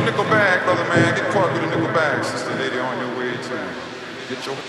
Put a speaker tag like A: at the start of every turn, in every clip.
A: nickel bag, brother man. Get caught with a nickel bag, sister lady, on your way to get your.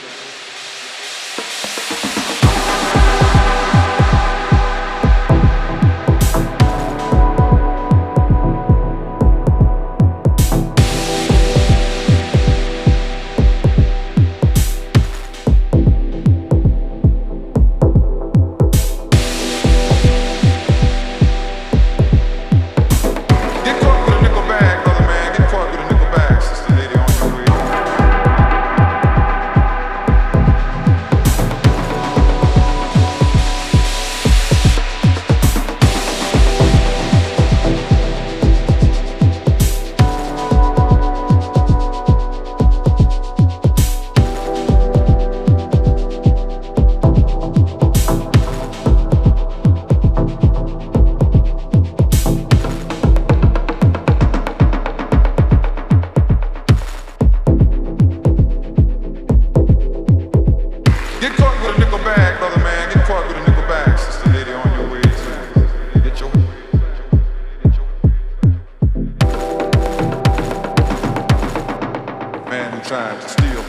A: Trying to steal.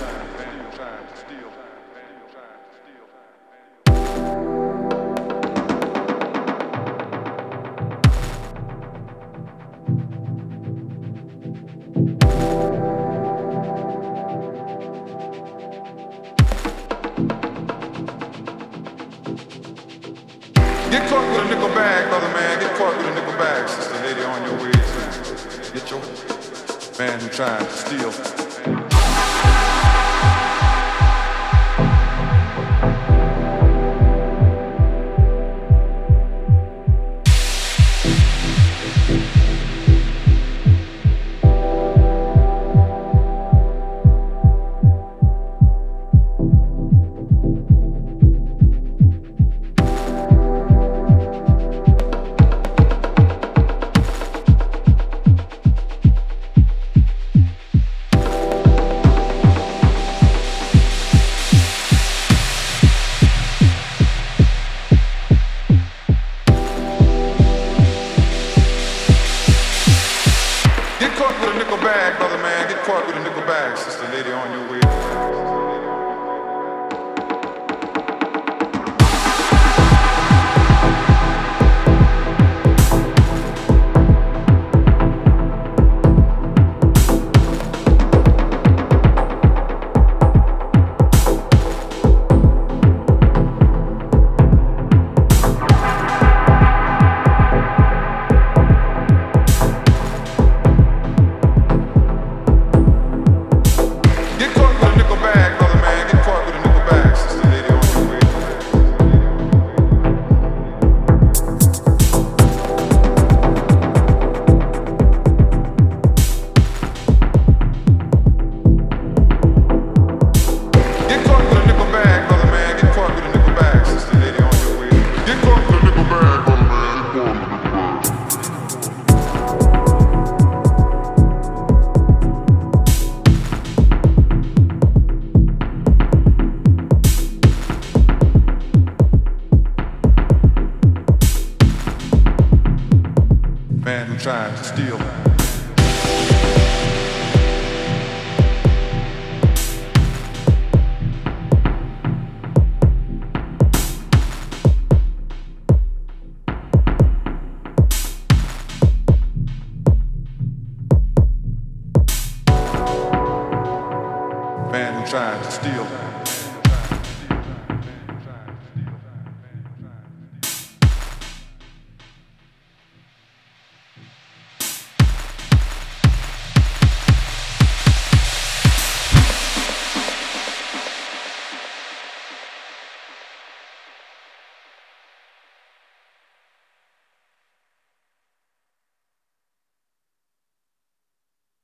A: Get caught with a nickel bag, brother man. Get caught with a nickel bag, sister lady, on your way to get your man who trying to steal. Bag, brother man, get caught with a nickel bag, sister lady, on your way. Man who trying to steal. Man who trying to steal.